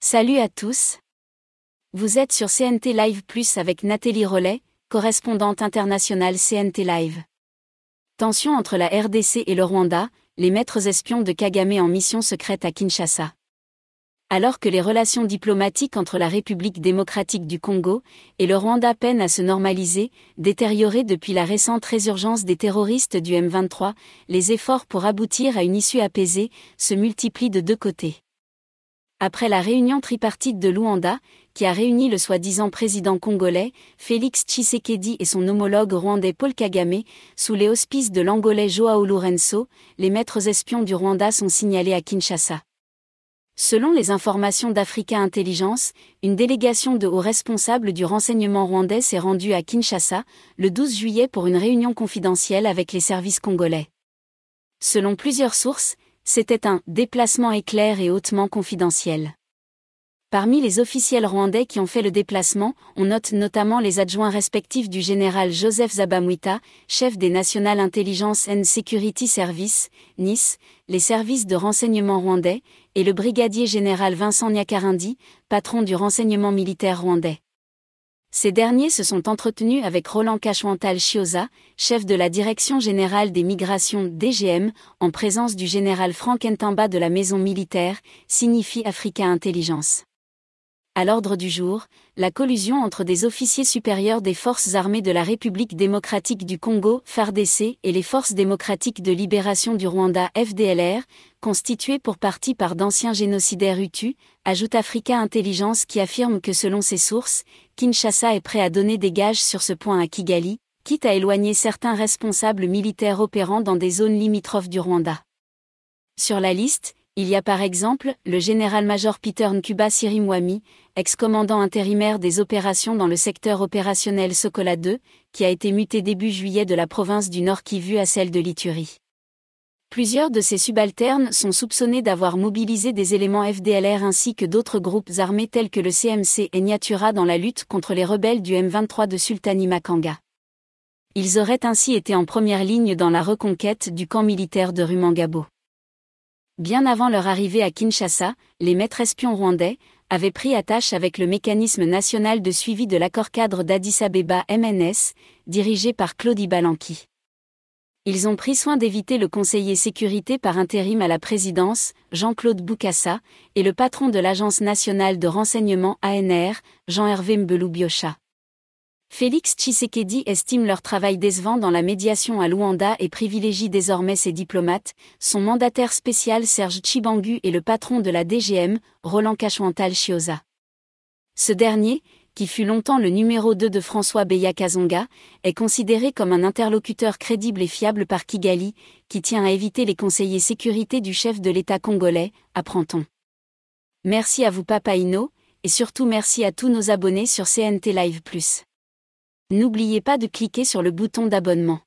Salut à tous. Vous êtes sur CNT Live Plus avec Nathalie Rollet, correspondante internationale CNT Live. Tension entre la RDC et le Rwanda, les maîtres espions de Kagame en mission secrète à Kinshasa. Alors que les relations diplomatiques entre la République démocratique du Congo et le Rwanda peinent à se normaliser, détériorées depuis la récente résurgence des terroristes du M23, les efforts pour aboutir à une issue apaisée se multiplient de deux côtés. Après la réunion tripartite de Luanda, qui a réuni le soi-disant président congolais, Félix Tshisekedi et son homologue rwandais Paul Kagame, sous les auspices de l'Angolais João Lourenço, les maîtres espions du Rwanda sont signalés à Kinshasa. Selon les informations d'Africa Intelligence, une délégation de hauts responsables du renseignement rwandais s'est rendue à Kinshasa, le 12 juillet pour une réunion confidentielle avec les services congolais. Selon plusieurs sources, c'était un « déplacement éclair et hautement confidentiel ». Parmi les officiels rwandais qui ont fait le déplacement, on note notamment les adjoints respectifs du général Joseph Zabamwita, chef des National Intelligence and Security Service, NIS, les services de renseignement rwandais, et le brigadier général Vincent Nyakarundi, patron du renseignement militaire rwandais. Ces derniers se sont entretenus avec Roland Kashwantal Chioza, chef de la Direction générale des migrations DGM, en présence du général Frank Ntamba de la maison militaire, signifie Africa Intelligence. À l'ordre du jour, la collusion entre des officiers supérieurs des forces armées de la République démocratique du Congo, FARDC, et les forces démocratiques de libération du Rwanda, FDLR, constituées pour partie par d'anciens génocidaires Hutus, ajoute Africa Intelligence qui affirme que selon ses sources, Kinshasa est prêt à donner des gages sur ce point à Kigali, quitte à éloigner certains responsables militaires opérant dans des zones limitrophes du Rwanda. Sur la liste, il y a par exemple le général-major Peter Nkuba Sirimwami, ex-commandant intérimaire des opérations dans le secteur opérationnel Sokola 2, qui a été muté début juillet de la province du Nord Kivu à celle de l'Ituri. Plusieurs de ses subalternes sont soupçonnés d'avoir mobilisé des éléments FDLR ainsi que d'autres groupes armés tels que le CMC et Nyatura dans la lutte contre les rebelles du M23 de Sultani Makanga. Ils auraient ainsi été en première ligne dans la reconquête du camp militaire de Rumangabo. Bien avant leur arrivée à Kinshasa, les maîtres espions rwandais avaient pris attache avec le mécanisme national de suivi de l'accord-cadre d'Addis-Abeba MNS, dirigé par Claudie Balanki. Ils ont pris soin d'éviter le conseiller sécurité par intérim à la présidence, Jean-Claude Boukassa, et le patron de l'Agence nationale de renseignement ANR, Jean-Hervé Mbelu-Biocha. Félix Tshisekedi estime leur travail décevant dans la médiation à Luanda et privilégie désormais ses diplomates, son mandataire spécial Serge Tshibangu et le patron de la DGM, Roland Kashwantal Chioza. Ce dernier, qui fut longtemps le numéro 2 de François Beya-Kazonga, est considéré comme un interlocuteur crédible et fiable par Kigali, qui tient à éviter les conseillers sécurité du chef de l'État congolais, apprend-on. Merci à vous Papa Ino, et surtout merci à tous nos abonnés sur CNT Live Plus. N'oubliez pas de cliquer sur le bouton d'abonnement.